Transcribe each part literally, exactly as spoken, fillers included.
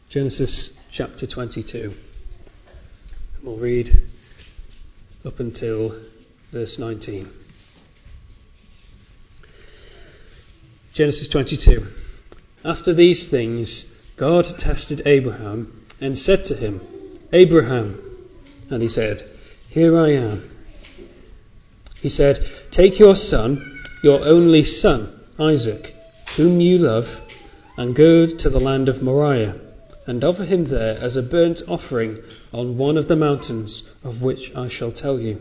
Genesis chapter twenty-two. We'll read up until verse nineteen. Genesis twenty-two. After these things, God tested Abraham and said to him, Abraham. And he said, Here I am. He said, Take your son, your only son, Isaac, whom you love, and go to the land of Moriah, and offer him there as a burnt offering on one of the mountains of which I shall tell you.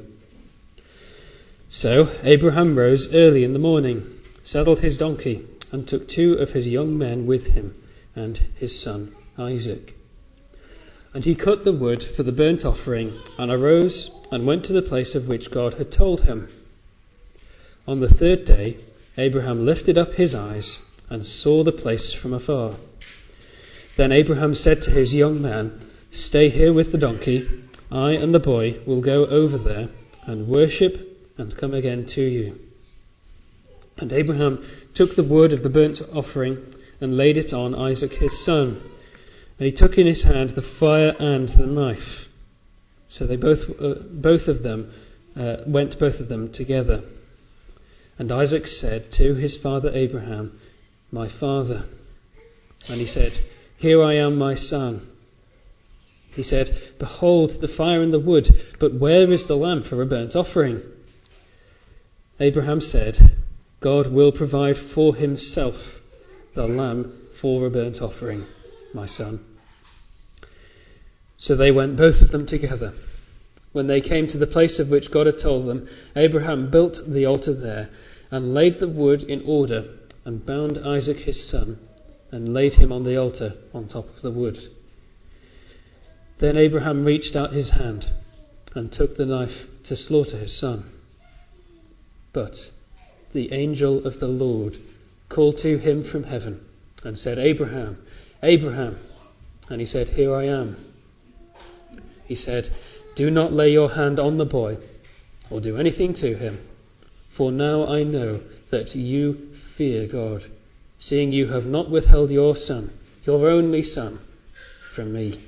So Abraham rose early in the morning, saddled his donkey, and took two of his young men with him, and his son Isaac. And he cut the wood for the burnt offering, and arose and went to the place of which God had told him. On the third day, Abraham lifted up his eyes and saw the place from afar. Then Abraham said to his young man, Stay here with the donkey. I and the boy will go over there and worship and come again to you. And Abraham took the wood of the burnt offering and laid it on Isaac his son. And he took in his hand the fire and the knife. So they both, uh, both of them uh, went both of them together. And Isaac said to his father Abraham, My father. And he said, Here I am, my son. He said, Behold the fire and the wood, but where is the lamb for a burnt offering? Abraham said, God will provide for himself the lamb for a burnt offering, my son. So they went both of them together. When they came to the place of which God had told them, Abraham built the altar there and laid the wood in order and bound Isaac his son and laid him on the altar on top of the wood. Then Abraham reached out his hand and took the knife to slaughter his son. But the angel of the Lord called to him from heaven and said, Abraham, Abraham. And he said, Here I am. He said, Do not lay your hand on the boy or do anything to him, for now I know that you fear God, seeing you have not withheld your son, your only son, from me.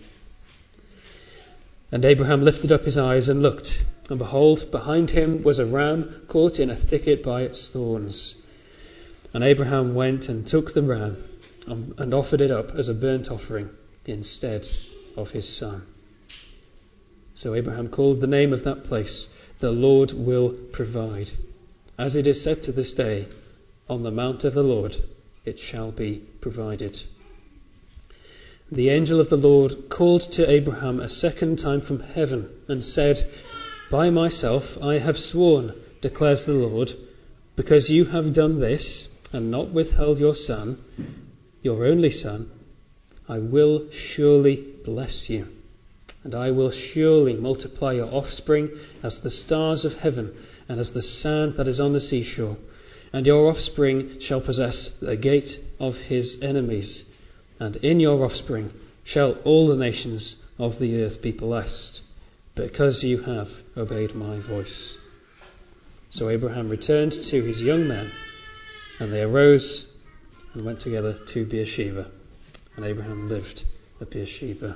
And Abraham lifted up his eyes and looked, and behold, behind him was a ram caught in a thicket by its thorns. And Abraham went and took the ram and offered it up as a burnt offering instead of his son. So Abraham called the name of that place, The Lord Will Provide. As it is said to this day, On the mount of the Lord it shall be provided. The angel of the Lord called to Abraham a second time from heaven and said, By myself I have sworn, declares the Lord, because you have done this and not withheld your son, your only son, I will surely bless you. And I will surely multiply your offspring as the stars of heaven and as the sand that is on the seashore. And your offspring shall possess the gate of his enemies. And in your offspring shall all the nations of the earth be blessed, because you have obeyed my voice. So Abraham returned to his young men, and they arose and went together to Beersheba. And Abraham lived at Beersheba.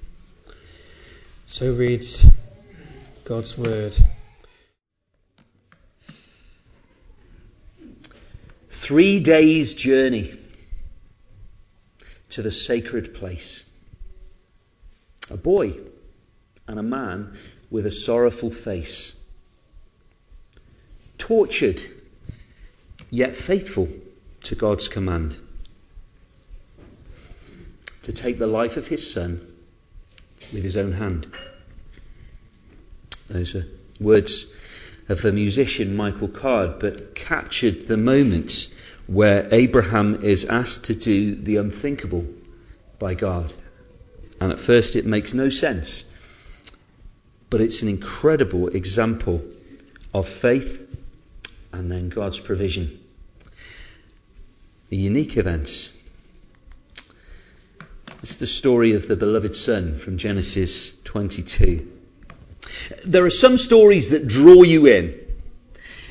So reads God's word. Three days' journey to the sacred place. A boy and a man with a sorrowful face. Tortured, yet faithful to God's command. To take the life of his son with his own hand. Those are words of the musician Michael Card, but captured the moment where Abraham is asked to do the unthinkable by God. And at first it makes no sense, but it's an incredible example of faith and then God's provision. A unique event. It's the story of the beloved son from Genesis twenty-two. There are some stories that draw you in,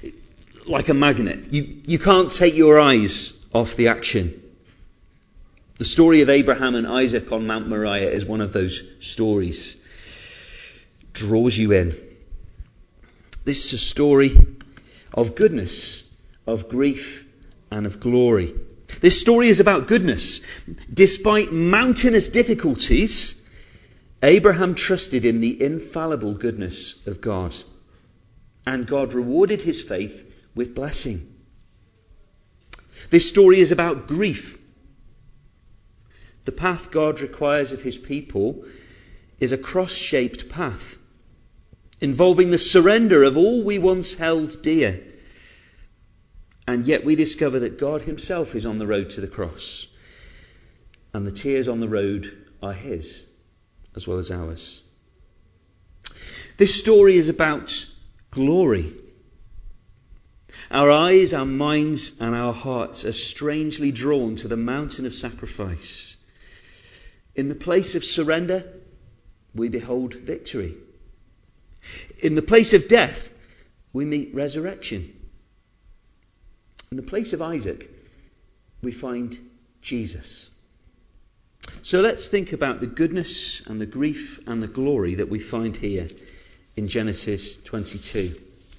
like a magnet. You, you can't take your eyes off the action. The story of Abraham and Isaac on Mount Moriah is one of those stories. Draws you in. This is a story of goodness, of grief, and of glory. This story is about goodness. Despite mountainous difficulties, Abraham trusted in the infallible goodness of God. And God rewarded his faith with blessing. This story is about grief. The path God requires of his people is a cross-shaped path, involving the surrender of all we once held dear. And yet we discover that God himself is on the road to the cross. And the tears on the road are his, as well as ours. This story is about glory. Our eyes, our minds, and our hearts are strangely drawn to the mountain of sacrifice. In the place of surrender, we behold victory. In the place of death, we meet resurrection. In the place of Isaac, we find Jesus. So let's think about the goodness and the grief and the glory that we find here in Genesis twenty-two.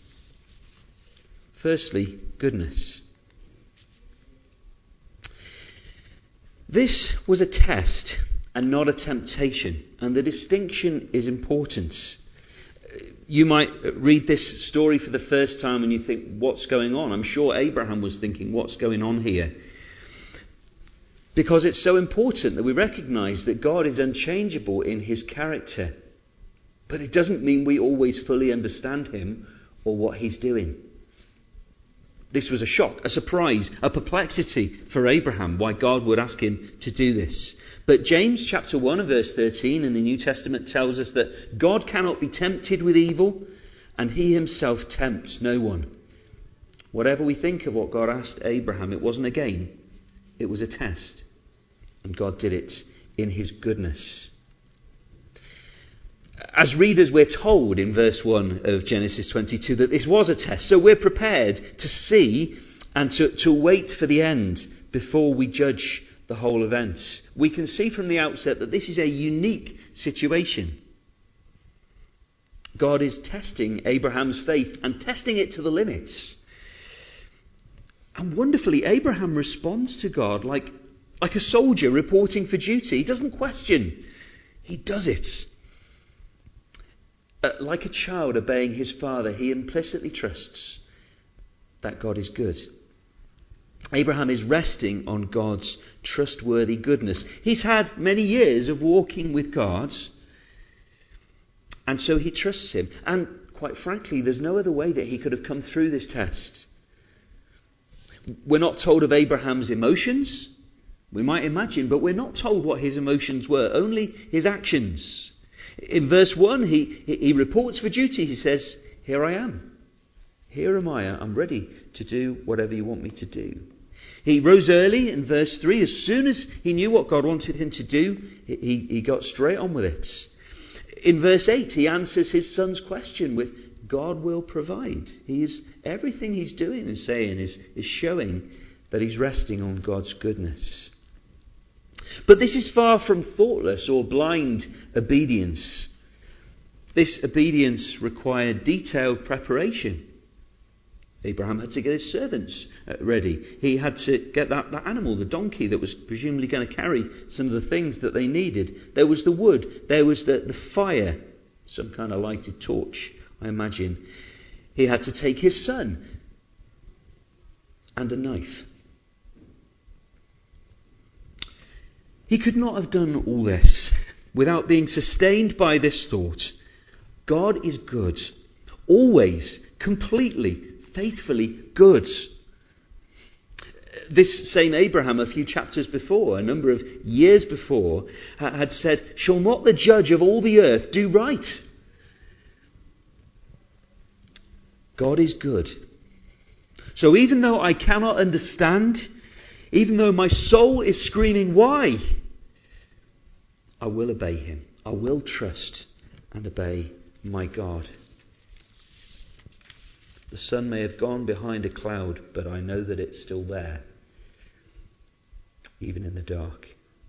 Firstly, goodness. This was a test and not a temptation, and the distinction is important. You might read this story for the first time and you think, what's going on? I'm sure Abraham was thinking, what's going on here? Because it's so important that we recognise that God is unchangeable in his character. But it doesn't mean we always fully understand him or what he's doing. This was a shock, a surprise, a perplexity for Abraham, why God would ask him to do this. But James chapter one and verse thirteen in the New Testament tells us that God cannot be tempted with evil, and he himself tempts no one. Whatever we think of what God asked Abraham, it wasn't a game, it was a test. And God did it in his goodness. As readers, we're told in verse one of Genesis twenty-two that this was a test. So we're prepared to see and to, to wait for the end before we judge the whole event. We can see from the outset that this is a unique situation. God is testing Abraham's faith and testing it to the limits. And wonderfully, Abraham responds to God like, like a soldier reporting for duty. He doesn't question. He does it. Uh, like a child obeying his father, he implicitly trusts that God is good. Abraham is resting on God's trustworthy goodness. He's had many years of walking with God, and so he trusts him. And quite frankly, there's no other way that he could have come through this test. We're not told of Abraham's emotions. We might imagine, but we're not told what his emotions were, only his actions. In verse one, he, he reports for duty. He says, "Here I am. Here am I. I'm ready to do whatever you want me to do." He rose early in verse three. As soon as he knew what God wanted him to do, he, he got straight on with it. In verse eight, he answers his son's question with, "God will provide." He is, everything he's doing and saying is, is showing that he's resting on God's goodness. But this is far from thoughtless or blind obedience. This obedience required detailed preparation. Abraham had to get his servants ready. He had to get that, that animal, the donkey, that was presumably going to carry some of the things that they needed. There was the wood. There was the, the fire, some kind of lighted torch, I imagine. He had to take his son and a knife. He could not have done all this without being sustained by this thought: God is good, always, completely, faithfully good. This same Abraham, a few chapters before, a number of years before, had said, "Shall not the judge of all the earth do right?" God is good. So even though I cannot understand, even though my soul is screaming, "Why?" I will obey him. I will trust and obey my God. The sun may have gone behind a cloud, but I know that it's still there, even in the dark.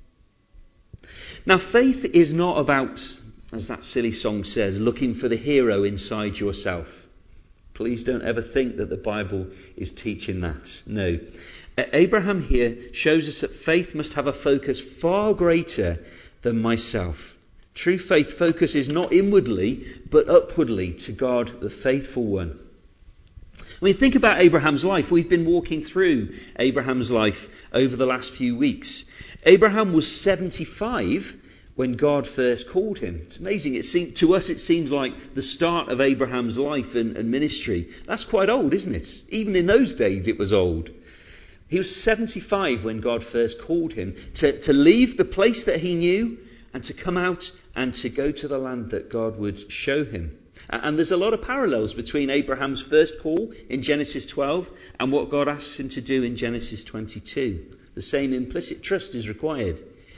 Now, faith is not about, as that silly song says, looking for the hero inside yourself. Please don't ever think that the Bible is teaching that. No. Abraham here shows us that faith must have a focus far greater than myself. True faith focuses not inwardly, but upwardly to God, the faithful one. I mean, think about Abraham's life. We've been walking through Abraham's life over the last few weeks. Abraham was seventy-five when God first called him. It's amazing. It seemed, to us, it seems like the start of Abraham's life and, and ministry. That's quite old, isn't it? Even in those days, it was old. He was seventy-five when God first called him to, to leave the place that he knew and to come out and to go to the land that God would show him. And there's a lot of parallels between Abraham's first call in Genesis twelve and what God asks him to do in Genesis twenty-two. The same implicit trust is required.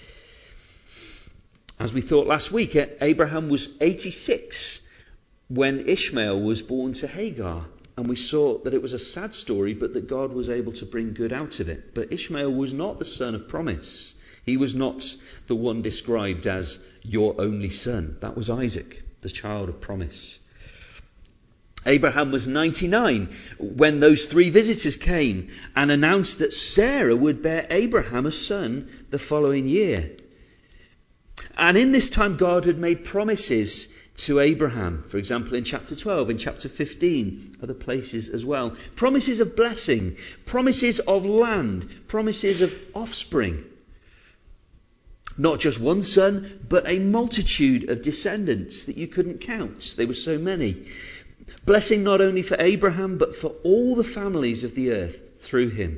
As we thought last week, Abraham was eighty-six when Ishmael was born to Hagar. And we saw that it was a sad story, but that God was able to bring good out of it. But Ishmael was not the son of promise. He was not the one described as your only son. That was Isaac, the child of promise. Abraham was ninety-nine when those three visitors came and announced that Sarah would bear Abraham a son the following year. And in this time, God had made promises to Abraham. For example, in chapter twelve, in chapter fifteen, other places as well. Promises of blessing, promises of land, promises of offspring. Not just one son, but a multitude of descendants that you couldn't count. They were so many. Blessing not only for Abraham, but for all the families of the earth through him.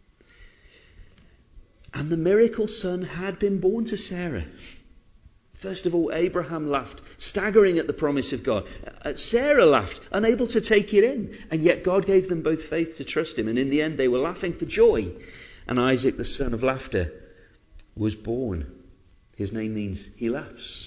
And the miracle son had been born to Sarah. First of all, Abraham laughed, staggering at the promise of God. Sarah laughed, unable to take it in. And yet God gave them both faith to trust him. And in the end, they were laughing for joy. And Isaac, the son of laughter, was born. His name means he laughs.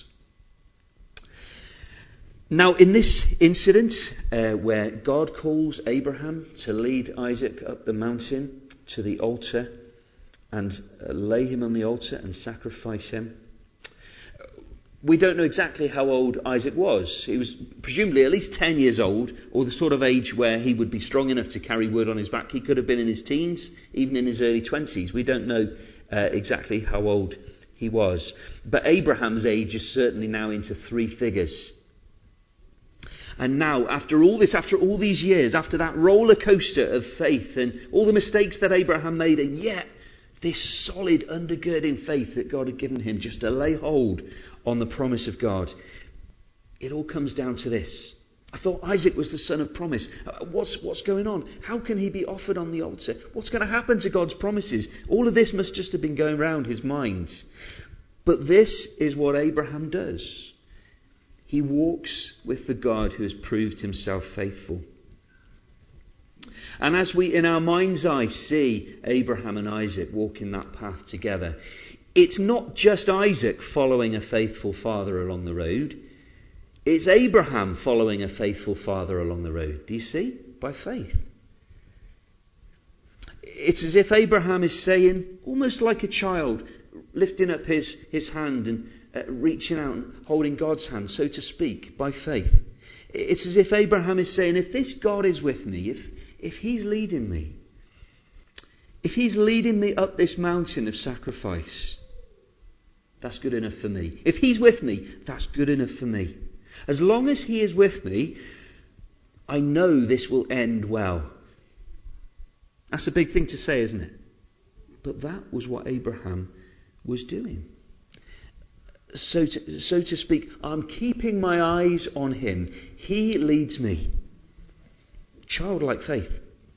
Now, in this incident, uh, where God calls Abraham to lead Isaac up the mountain to the altar and uh, lay him on the altar and sacrifice him, we don't know exactly how old Isaac was. He was presumably at least ten years old, or the sort of age where he would be strong enough to carry wood on his back. He could have been in his teens, even in his early twenties. We don't know uh, exactly how old he was. But Abraham's age is certainly now into three figures. And now, after all this, after all these years, after that roller coaster of faith and all the mistakes that Abraham made, and yet this solid undergirding faith that God had given him just to lay hold on the promise of God, it all comes down to this. I thought Isaac was the son of promise. What's, what's going on? How can he be offered on the altar? What's going to happen to God's promises? All of this must just have been going round his mind. But this is what Abraham does. He walks with the God who has proved himself faithful. And as we, in our mind's eye, see Abraham and Isaac walking that path together, it's not just Isaac following a faithful father along the road. It's Abraham following a faithful father along the road. Do you see? By faith. It's as if Abraham is saying, almost like a child, lifting up his, his hand and uh, reaching out and holding God's hand, so to speak, by faith. It's as if Abraham is saying, if this God is with me, if, if he's leading me, if he's leading me up this mountain of sacrifice, that's good enough for me. If he's with me, that's good enough for me. As long as he is with me, I know this will end well. That's a big thing to say, isn't it? But that was what Abraham was doing. So to, so to speak, I'm keeping my eyes on him. He leads me. Childlike faith.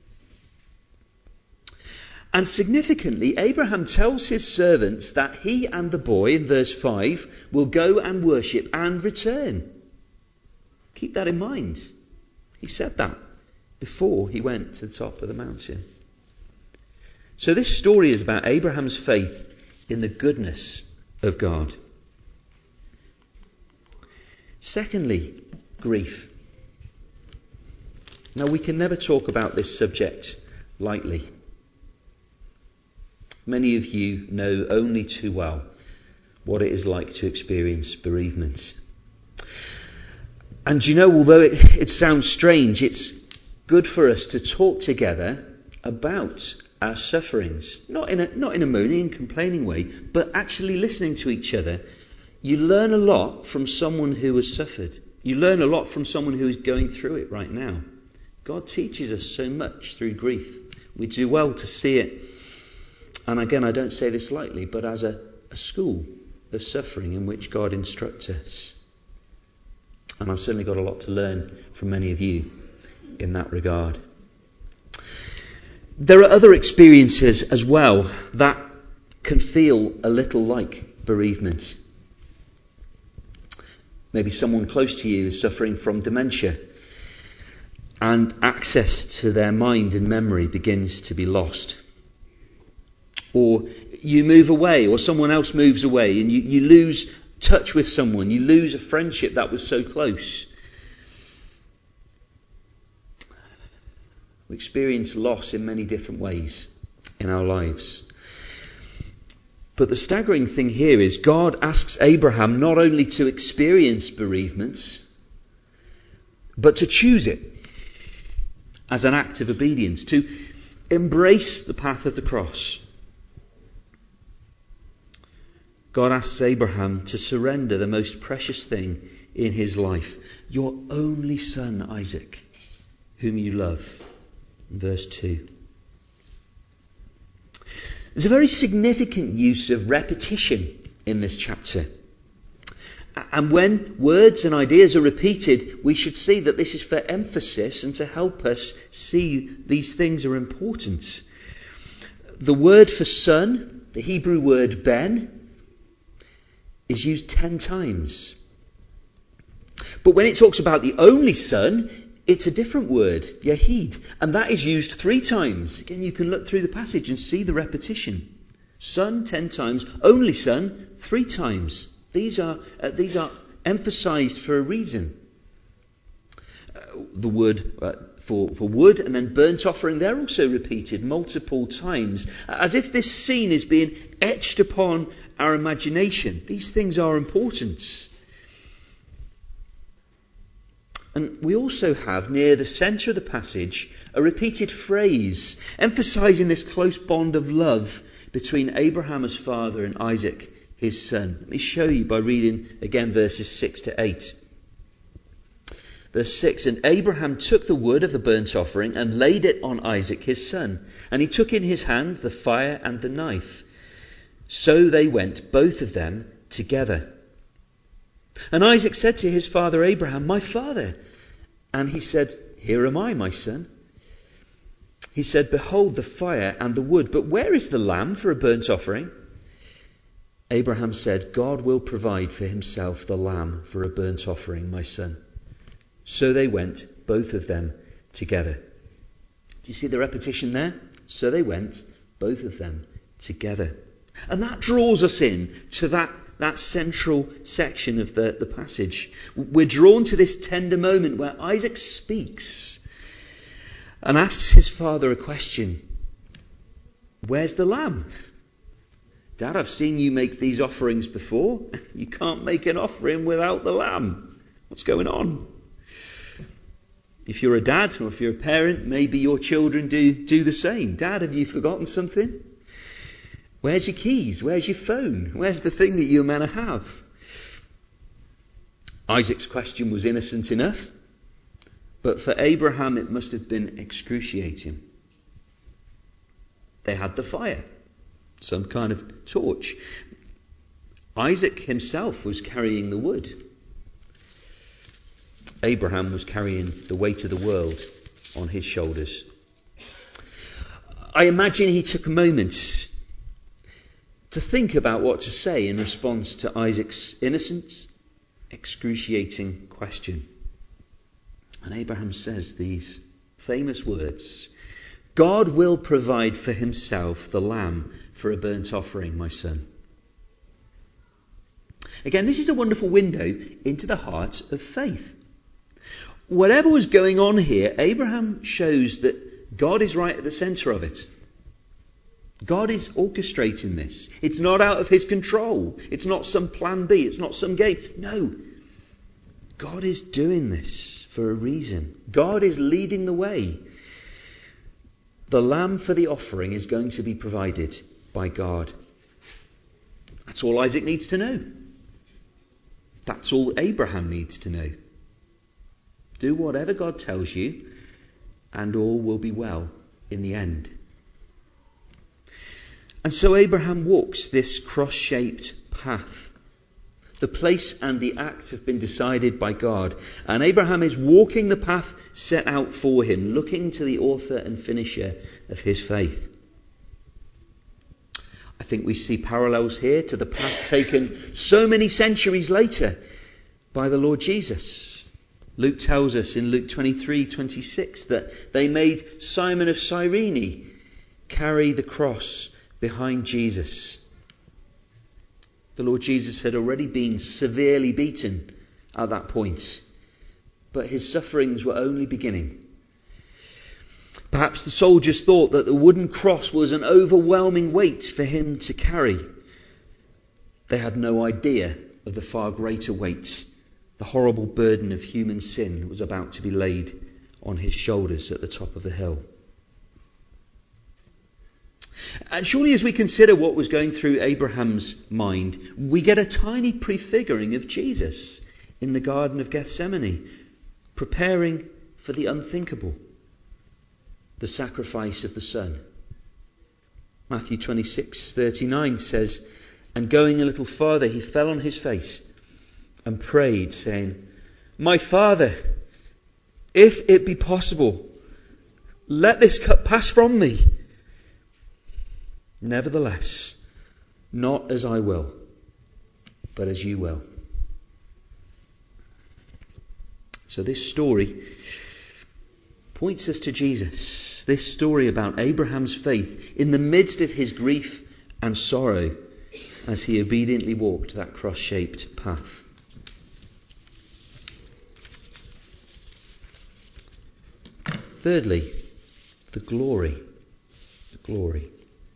And significantly, Abraham tells his servants that he and the boy, in verse five, will go and worship and return. Keep that in mind. He said that before he went to the top of the mountain. So this story is about Abraham's faith in the goodness of God. Secondly, grief. Now, we can never talk about this subject lightly. Many of you know only too well what it is like to experience bereavement. And you know, although it, it sounds strange, it's good for us to talk together about our sufferings. Not in a, not in a moaning and complaining way, but actually listening to each other. You learn a lot from someone who has suffered. You learn a lot from someone who is going through it right now. God teaches us so much through grief. We do well to see it. And again, I don't say this lightly, but as a, a school of suffering in which God instructs us. And I've certainly got a lot to learn from many of you in that regard. There are other experiences as well that can feel a little like bereavement. Maybe someone close to you is suffering from dementia, and access to their mind and memory begins to be lost. Or you move away, or someone else moves away, and you, you lose touch with someone. You lose a friendship that was so close. We experience loss in many different ways in our lives. But the staggering thing here is God asks Abraham not only to experience bereavement, but to choose it as an act of obedience, to embrace the path of the cross. God asks Abraham to surrender the most precious thing in his life, your only son Isaac, whom you love. Verse two. There's a very significant use of repetition in this chapter. And when words and ideas are repeated, we should see that this is for emphasis and to help us see these things are important. The word for son, the Hebrew word ben, is used ten times. But when it talks about the only son, it's a different word, Yehid, and that is used three times. Again, you can look through the passage and see the repetition. Son, ten times. Only son, three times. These are uh, these are emphasised for a reason. Uh, the word uh, for, for wood and then burnt offering, they're also repeated multiple times, as if this scene is being etched upon our imagination. These things are important. And we also have, near the centre of the passage, a repeated phrase emphasising this close bond of love between Abraham as father and Isaac, his son. Let me show you by reading again verses six to eight. Verse six, and Abraham took the wood of the burnt offering and laid it on Isaac his son. And he took in his hand the fire and the knife. So they went, both of them, together. And Isaac said to his father Abraham, my father. And he said, here am I, my son. He said, behold the fire and the wood, but where is the lamb for a burnt offering? Abraham said, God will provide for himself the lamb for a burnt offering, my son. So they went, both of them, together. Do you see the repetition there? So they went, both of them, together. And that draws us in to that That central section of the, the passage. We're drawn to this tender moment where Isaac speaks and asks his father a question. Where's the lamb? Dad, I've seen you make these offerings before. You can't make an offering without the lamb. What's going on? If you're a dad or if you're a parent, maybe your children do, do the same. Dad, have you forgotten something? Where's your keys? Where's your phone? Where's the thing that you're meant to have? Isaac's question was innocent enough, but for Abraham it must have been excruciating. They had the fire, some kind of torch. Isaac himself was carrying the wood. Abraham was carrying the weight of the world on his shoulders. I imagine he took a moment to think about what to say in response to Isaac's innocent, excruciating question. And Abraham says these famous words, God will provide for himself the lamb for a burnt offering, my son. Again, this is a wonderful window into the heart of faith. Whatever was going on here, Abraham shows that God is right at the centre of it. God is orchestrating this. It's not out of his control. It's not some plan B. It's not some game. No. God is doing this for a reason. God is leading the way. The lamb for the offering is going to be provided by God. That's all Isaac needs to know. That's all Abraham needs to know. Do whatever God tells you, and all will be well in the end. And so Abraham walks this cross-shaped path. The place and the act have been decided by God. And Abraham is walking the path set out for him, looking to the author and finisher of his faith. I think we see parallels here to the path taken so many centuries later by the Lord Jesus. Luke tells us in Luke twenty-three twenty-six that they made Simon of Cyrene carry the cross behind Jesus. The Lord Jesus had already been severely beaten at that point, but his sufferings were only beginning. Perhaps the soldiers thought that the wooden cross was an overwhelming weight for him to carry. They had no idea of the far greater weight, the horrible burden of human sin that was about to be laid on his shoulders at the top of the hill. And surely as we consider what was going through Abraham's mind, we get a tiny prefiguring of Jesus in the Garden of Gethsemane, preparing for the unthinkable, the sacrifice of the Son. Matthew twenty-six thirty-nine says, "And going a little farther, he fell on his face and prayed, saying, 'My Father, if it be possible, let this cup pass from me. Nevertheless, not as I will, but as you will.'" So this story points us to Jesus. This story about Abraham's faith in the midst of his grief and sorrow as he obediently walked that cross-shaped path. Thirdly, the glory. The glory.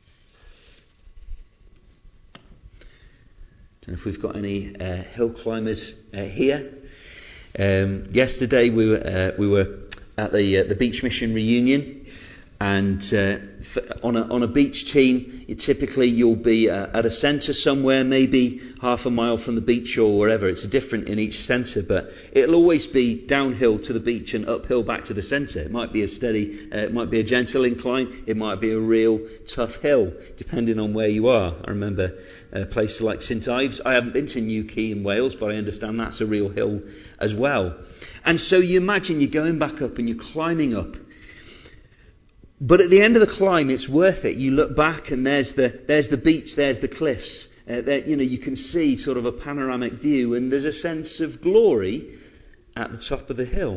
I don't know if we've got any uh, hill climbers uh, here. Um, yesterday we were uh, we were at the uh, the Beach Mission reunion, and uh, on a on a beach team, you typically you'll be uh, at a centre somewhere, maybe half a mile from the beach or wherever. It's different in each centre, but it'll always be downhill to the beach and uphill back to the centre. It might be a steady, uh, it might be a gentle incline, it might be a real tough hill, depending on where you are. I remember a place like St Ives. I haven't been to Newquay in Wales, but I understand that's a real hill as well. And so you imagine you're going back up and you're climbing up. But at the end of the climb, it's worth it. You look back and there's the there's the beach, there's the cliffs. Uh, there, you know, you can see sort of a panoramic view, and there's a sense of glory at the top of the hill.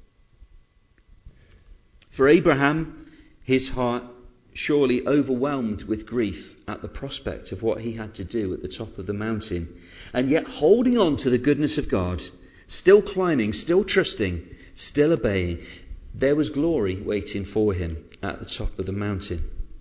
For Abraham, his heart surely overwhelmed with grief at the prospect of what he had to do at the top of the mountain, and yet holding on to the goodness of God, still climbing, still trusting, still obeying. There was glory waiting for him at the top of the mountain.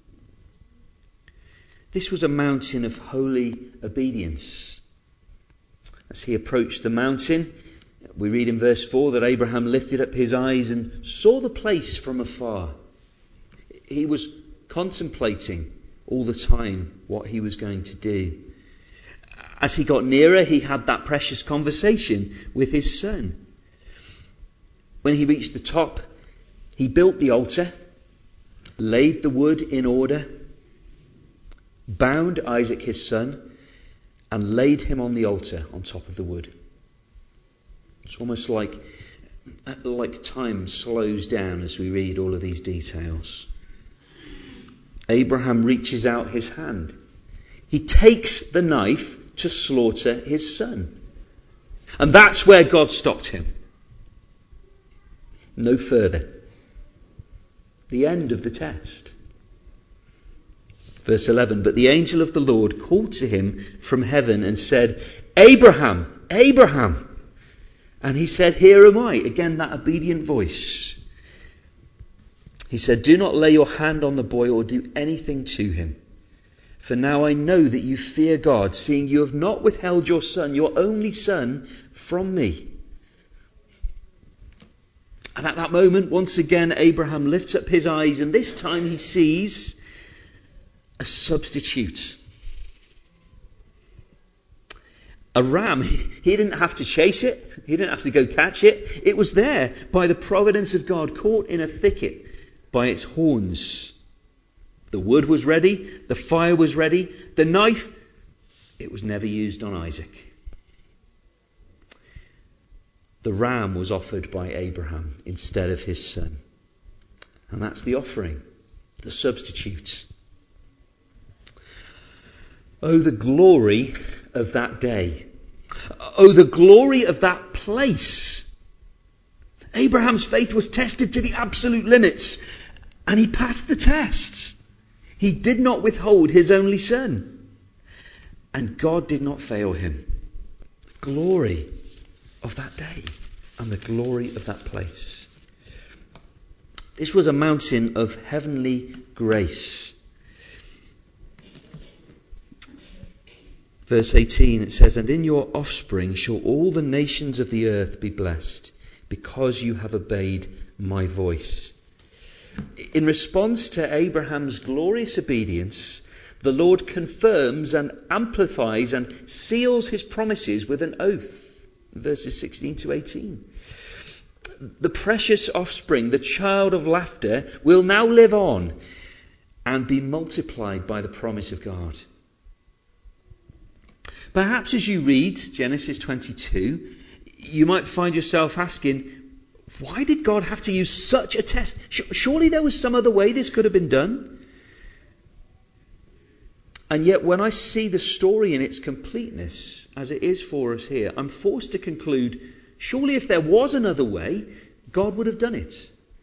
This was a mountain of holy obedience. As he approached the mountain, we read in verse four that Abraham lifted up his eyes and saw the place from afar. He was contemplating all the time what he was going to do. As he got nearer, he had that precious conversation with his son. When he reached the top, he built the altar, laid the wood in order, bound Isaac his son, and laid him on the altar on top of the wood. It's almost like, like time slows down as we read all of these details. Abraham reaches out his hand. He takes the knife to slaughter his son. And that's where God stopped him. No further. The end of the test. Verse eleven, "But the angel of the Lord called to him from heaven and said, 'Abraham, Abraham.' And he said, 'Here am I.'" Again, that obedient voice. He said, "Do not lay your hand on the boy or do anything to him. For now I know that you fear God, seeing you have not withheld your son, your only son, from me. And at that moment, once again, Abraham lifts up his eyes, and this time he sees a substitute. A ram. He didn't have to chase it. He didn't have to go catch it. It was there by the providence of God, caught in a thicket by its horns. The wood was ready. The fire was ready. The knife, it was never used on Isaac. The ram was offered by Abraham instead of his son. And that's the offering, the substitute. Oh, the glory of that day. Oh, the glory of that place. Abraham's faith was tested to the absolute limits, and he passed the tests. He did not withhold his only son, and God did not fail him. Glory of that day and the glory of that place. This was a mountain of heavenly grace. Verse eighteen, it says, "And in your offspring shall all the nations of the earth be blessed, because you have obeyed my voice." In response to Abraham's glorious obedience, the Lord confirms and amplifies and seals his promises with an oath. Verses sixteen to eighteen. The precious offspring, the child of laughter, will now live on and be multiplied by the promise of God. Perhaps as you read Genesis twenty-two, you might find yourself asking, why did God have to use such a test? Surely there was some other way this could have been done. And yet when I see the story in its completeness, as it is for us here, I'm forced to conclude, surely if there was another way, God would have done it.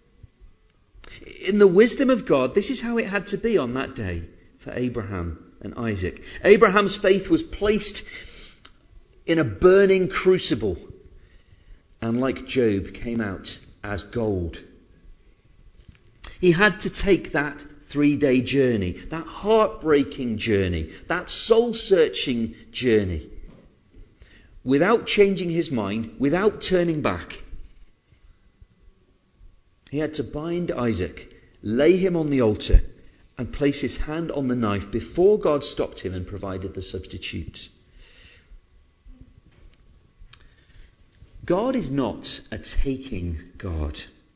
In the wisdom of God, this is how it had to be on that day for Abraham and Isaac. Abraham's faith was placed in a burning crucible, and like Job, came out as gold. He had to take that three-day journey, that heartbreaking journey, that soul-searching journey, without changing his mind, without turning back. He had to bind Isaac, lay him on the altar, and place his hand on the knife before God stopped him and provided the substitute. God is not a taking God.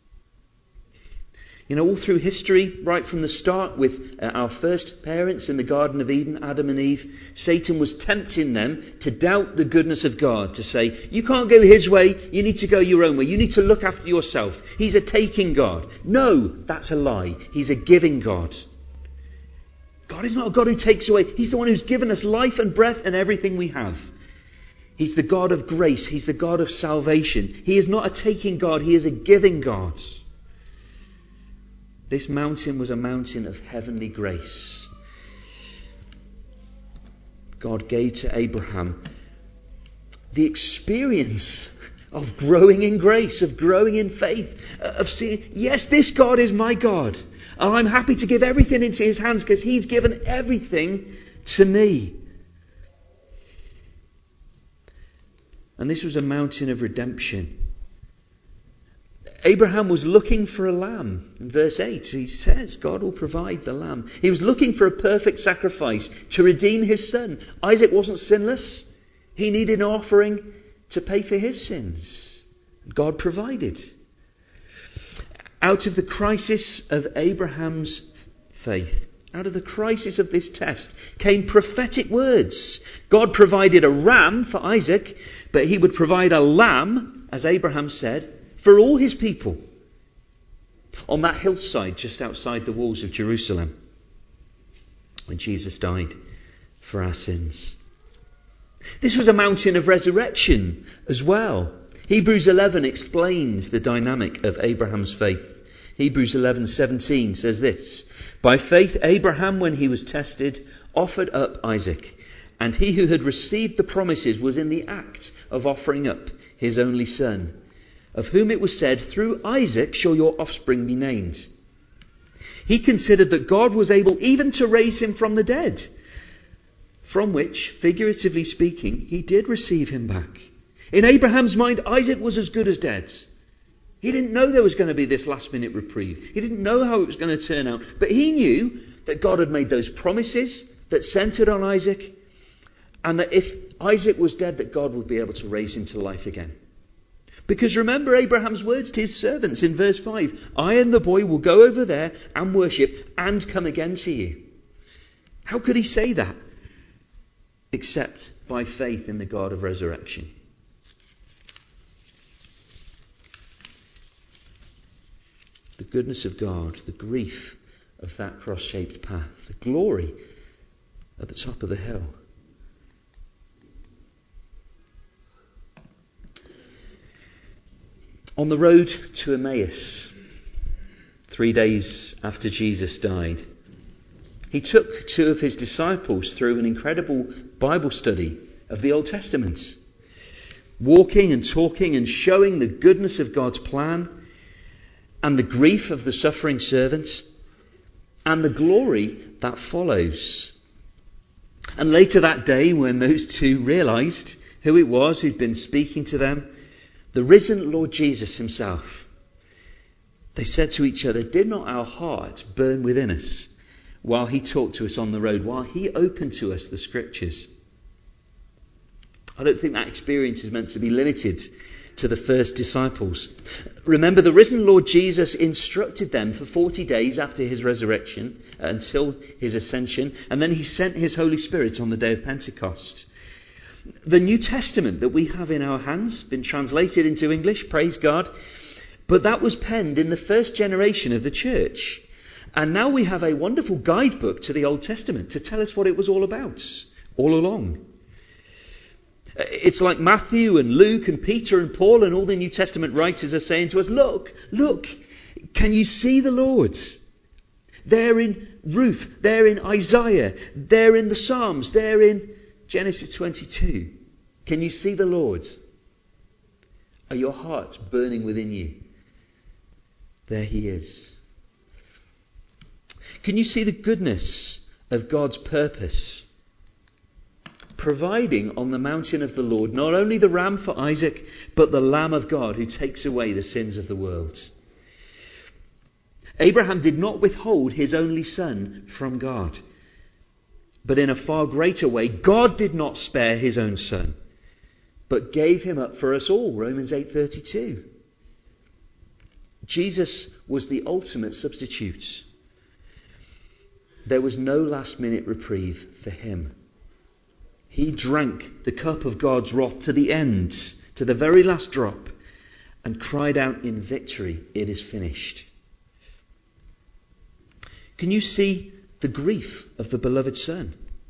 You know, all through history, right from the start with uh, our first parents in the Garden of Eden, Adam and Eve, Satan was tempting them to doubt the goodness of God, to say, you can't go his way, you need to go your own way, you need to look after yourself. He's a taking God. No, that's a lie. He's a giving God. God is not a God who takes away. He's the one who's given us life and breath and everything we have. He's the God of grace. He's the God of salvation. He is not a taking God. He is a giving God. This mountain was a mountain of heavenly grace. God gave to Abraham the experience of growing in grace, of growing in faith, of seeing, yes, this God is my God. And I'm happy to give everything into his hands because he's given everything to me. And this was a mountain of redemption. Abraham was looking for a lamb. In verse eight, he says, God will provide the lamb. He was looking for a perfect sacrifice to redeem his son. Isaac wasn't sinless. He needed an offering to pay for his sins. God provided. Out of the crisis of Abraham's faith, out of the crisis of this test, came prophetic words. God provided a ram for Isaac, but he would provide a lamb, as Abraham said, for all his people on that hillside just outside the walls of Jerusalem when Jesus died for our sins. This was a mountain of resurrection as well. Hebrews eleven explains the dynamic of Abraham's faith. Hebrews eleven seventeen says this, by faith Abraham, when he was tested, offered up Isaac, and he who had received the promises was in the act of offering up his only son, of whom it was said, through Isaac shall your offspring be named. He considered that God was able even to raise him from the dead, from which, figuratively speaking, he did receive him back. In Abraham's mind, Isaac was as good as dead. He didn't know there was going to be this last minute reprieve. He didn't know how it was going to turn out. But he knew that God had made those promises that centered on Isaac, and that if Isaac was dead, that God would be able to raise him to life again. Because remember Abraham's words to his servants in verse five. I and the boy will go over there and worship and come again to you. How could he say that? Except by faith in the God of resurrection. The goodness of God, the grief of that cross-shaped path, the glory at the top of the hill. On the road to Emmaus, three days after Jesus died, he took two of his disciples through an incredible Bible study of the Old Testament, walking and talking and showing the goodness of God's plan and the grief of the suffering servants and the glory that follows. And later that day, when those two realised who it was who'd been speaking to them, the risen Lord Jesus himself, they said to each other, did not our hearts burn within us while he talked to us on the road, while he opened to us the scriptures? I don't think that experience is meant to be limited to the first disciples. Remember, the risen Lord Jesus instructed them for forty days after his resurrection until his ascension, and then he sent his Holy Spirit on the day of Pentecost. The New Testament that we have in our hands, been translated into English, praise God, but that was penned in the first generation of the church. And now we have a wonderful guidebook to the Old Testament to tell us what it was all about, all along. It's like Matthew and Luke and Peter and Paul and all the New Testament writers are saying to us, look, look, can you see the Lord? They're in Ruth, they're in Isaiah, they're in the Psalms, they're in Genesis twenty-two. Can you see the Lord? Are your hearts burning within you? There he is. Can you see the goodness of God's purpose? Providing on the mountain of the Lord not only the ram for Isaac, but the Lamb of God who takes away the sins of the world. Abraham did not withhold his only son from God. But in a far greater way, God did not spare his own son, but gave him up for us all. Romans eight thirty-two. Jesus was the ultimate substitute. There was no last minute reprieve for him. He drank the cup of God's wrath to the end, to the very last drop, and cried out in victory, it is finished. Can you see the grief of the beloved son?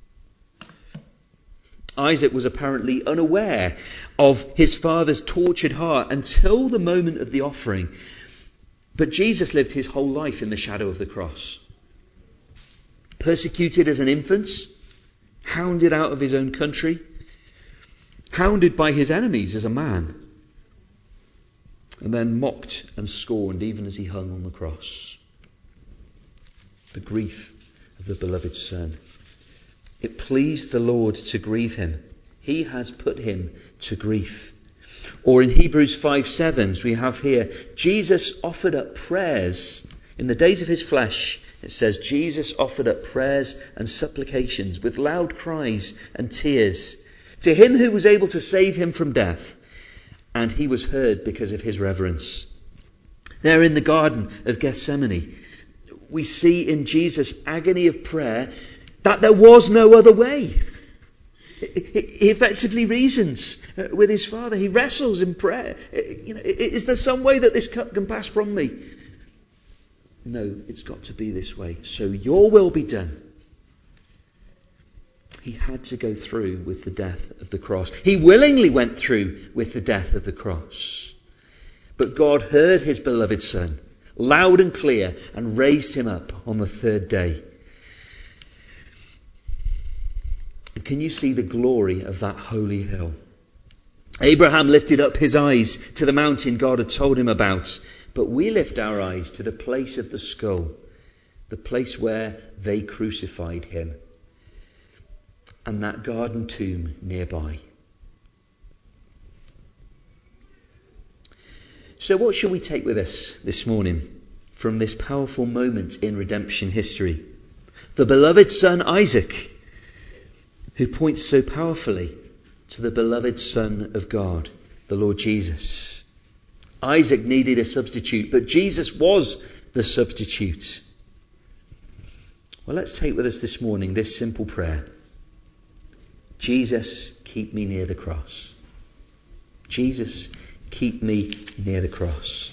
Isaac was apparently unaware of his father's tortured heart until the moment of the offering. But Jesus lived his whole life in the shadow of the cross. Persecuted as an infant, hounded out of his own country, hounded by his enemies as a man, and then mocked and scorned even as he hung on the cross. The grief of the beloved son. It pleased the Lord to grieve him. He has put him to grief. Or in Hebrews five seven, we have here, Jesus offered up prayers. In the days of his flesh, it says, Jesus offered up prayers and supplications with loud cries and tears to him who was able to save him from death. And he was heard because of his reverence. There in the Garden of Gethsemane, we see in Jesus' agony of prayer that there was no other way. He effectively reasons with his Father. He wrestles in prayer. You know, is there some way that this cup can pass from me? No, it's got to be this way. So your will be done. He had to go through with the death of the cross. He willingly went through with the death of the cross. But God heard his beloved Son loud and clear and raised him up on the third day. Can you see the glory of that holy hill? Abraham lifted up his eyes to the mountain God had told him about, but we lift our eyes to the place of the skull, the place where they crucified him. and that garden tomb nearby. So what shall we take with us this morning from this powerful moment in redemption history? The beloved son Isaac, who points so powerfully to the beloved Son of God, the Lord Jesus. Isaac needed a substitute, but Jesus was the substitute. Well, let's take with us this morning this simple prayer. Jesus, keep me near the cross. Jesus, keep me near the cross.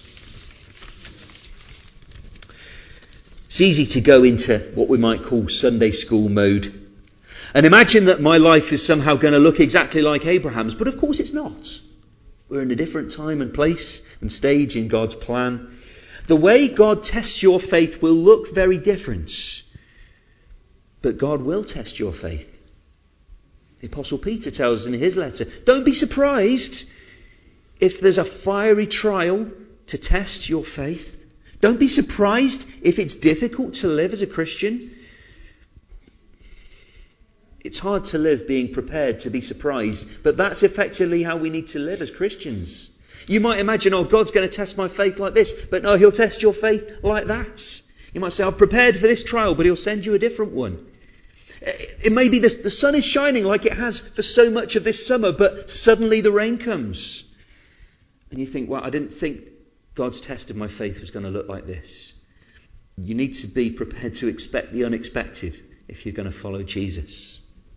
It's easy to go into what we might call Sunday school mode and imagine that my life is somehow going to look exactly like Abraham's, but of course it's not. We're in a different time and place and stage in God's plan. The way God tests your faith will look very different, but God will test your faith. The Apostle Peter tells us in his letter, don't be surprised if there's a fiery trial to test your faith. Don't be surprised if it's difficult to live as a Christian. It's hard to live being prepared to be surprised, but that's effectively how we need to live as Christians. You might imagine, oh, God's going to test my faith like this, but no, he'll test your faith like that. You might say, I've prepared for this trial, but he'll send you a different one. It may be the, the sun is shining like it has for so much of this summer, but suddenly the rain comes. And you think, well, I didn't think God's test of my faith was going to look like this. You need to be prepared to expect the unexpected if you're going to follow Jesus.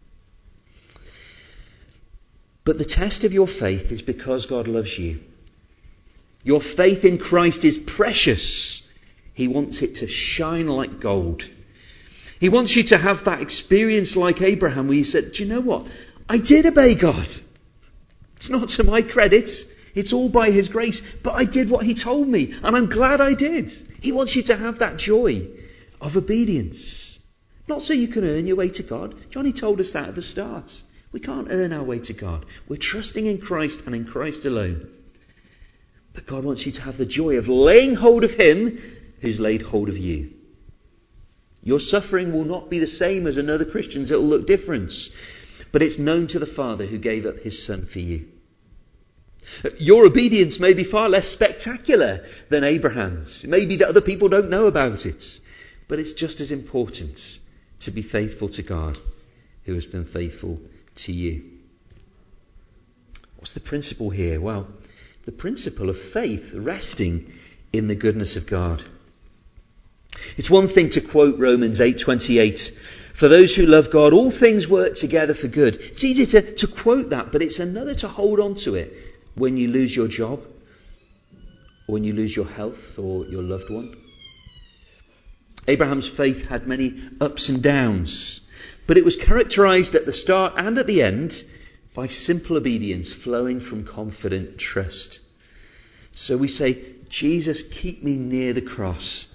But the test of your faith is because God loves you. Your faith in Christ is precious. He wants it to shine like gold. He wants you to have that experience like Abraham where you said, do you know what? I did obey God. It's not to my credit. It's all by his grace. But I did what he told me. And I'm glad I did. He wants you to have that joy of obedience. Not so you can earn your way to God. Johnny told us that at the start. We can't earn our way to God. We're trusting in Christ and in Christ alone. But God wants you to have the joy of laying hold of him who's laid hold of you. Your suffering will not be the same as another Christian's. It will look different. But it's known to the Father who gave up his Son for you. Your obedience may be far less spectacular than Abraham's. It may be that other people don't know about it. But it's just as important to be faithful to God who has been faithful to you. What's the principle here? Well, the principle of faith resting in the goodness of God. It's one thing to quote Romans eight twenty-eight. For those who love God, all things work together for good. It's easy to, to quote that, but it's another to hold on to it when you lose your job, or when you lose your health or your loved one. Abraham's faith had many ups and downs, but it was characterized at the start and at the end by simple obedience flowing from confident trust. So we say, Jesus, keep me near the cross.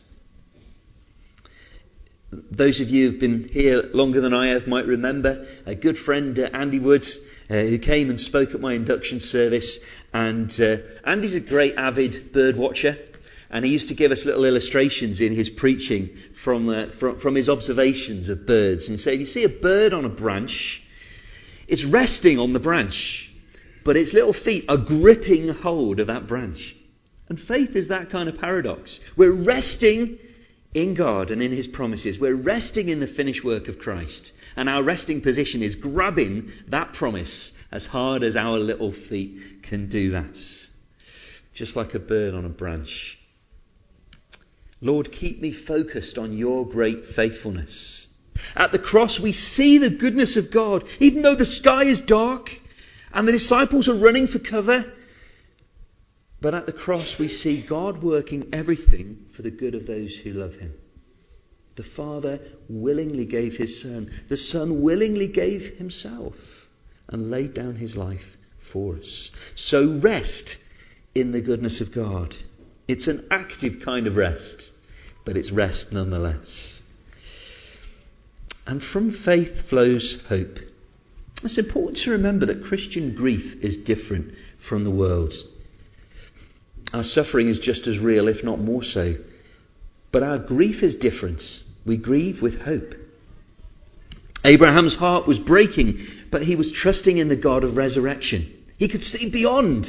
Those of you who've been here longer than I have might remember a good friend, uh, Andy Woods, uh, who came and spoke at my induction service. And uh, Andy's a great avid bird watcher. And he used to give us little illustrations in his preaching from, uh, from, from his observations of birds. And he said, if you see a bird on a branch, it's resting on the branch, but its little feet are gripping hold of that branch. And faith is that kind of paradox. We're resting in God and in his promises. We're resting in the finished work of Christ. And our resting position is grabbing that promise as hard as our little feet can do that. Just like a bird on a branch. Lord, keep me focused on your great faithfulness. At the cross we see the goodness of God. Even though the sky is dark and the disciples are running for cover. But at the cross we see God working everything for the good of those who love him. The Father willingly gave his Son. The Son willingly gave himself and laid down his life for us. So rest in the goodness of God. It's an active kind of rest, but it's rest nonetheless. And from faith flows hope. It's important to remember that Christian grief is different from the world's. Our suffering is just as real, if not more so. But our grief is different. We grieve with hope. Abraham's heart was breaking, but he was trusting in the God of resurrection. He could see beyond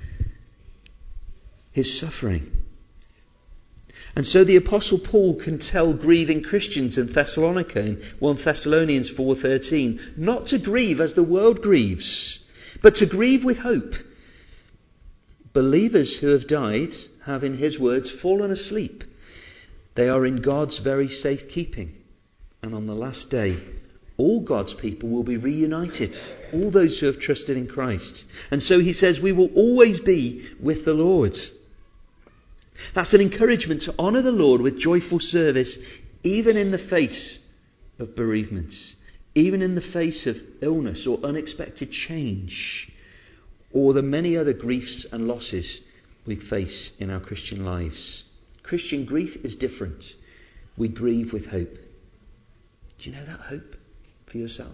his suffering. And so the Apostle Paul can tell grieving Christians in Thessalonica in First Thessalonians four thirteen, not to grieve as the world grieves, but to grieve with hope. Believers who have died have, in his words, fallen asleep. They are in God's very safekeeping. And on the last day, all God's people will be reunited. All those who have trusted in Christ. And so he says, we will always be with the Lord. That's an encouragement to honour the Lord with joyful service, even in the face of bereavements, even in the face of illness or unexpected change, or the many other griefs and losses we face in our Christian lives. Christian grief is different. We grieve with hope. Do you know that hope for yourself?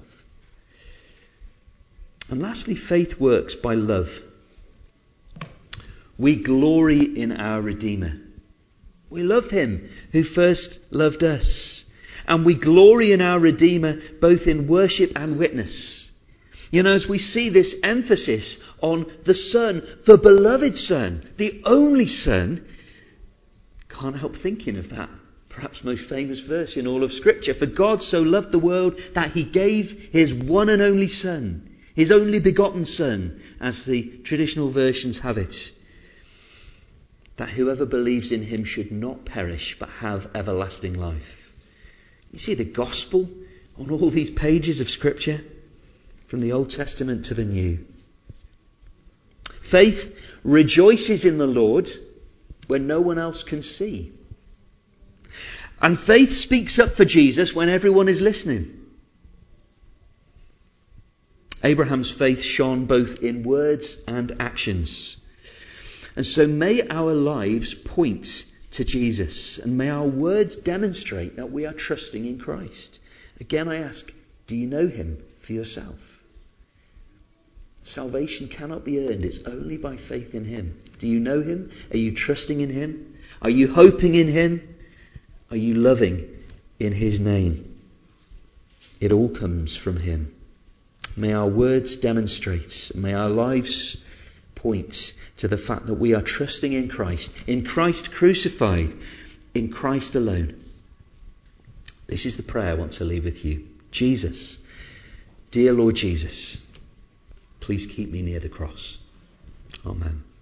And lastly, faith works by love. We glory in our Redeemer. We love him who first loved us. And we glory in our Redeemer both in worship and witness. You know, as we see this emphasis on the Son, the beloved Son, the only Son, can't help thinking of that perhaps most famous verse in all of Scripture. For God so loved the world that he gave his one and only Son, his only begotten Son, as the traditional versions have it, that whoever believes in him should not perish but have everlasting life. You see the gospel on all these pages of Scripture, from the Old Testament to the New. Faith rejoices in the Lord when no one else can see. And faith speaks up for Jesus when everyone is listening. Abraham's faith shone both in words and actions. And so may our lives point to Jesus, and may our words demonstrate that we are trusting in Christ. Again, I ask, do you know him for yourself? Salvation cannot be earned. It's only by faith in him. Do you know him? Are you trusting in him? Are you hoping in him? Are you loving in his name? It all comes from him. May our words demonstrate, may our lives point to the fact that we are trusting in Christ, in Christ crucified, in Christ alone. This is the prayer I want to leave with you. Jesus, dear Lord Jesus, please keep me near the cross. Amen.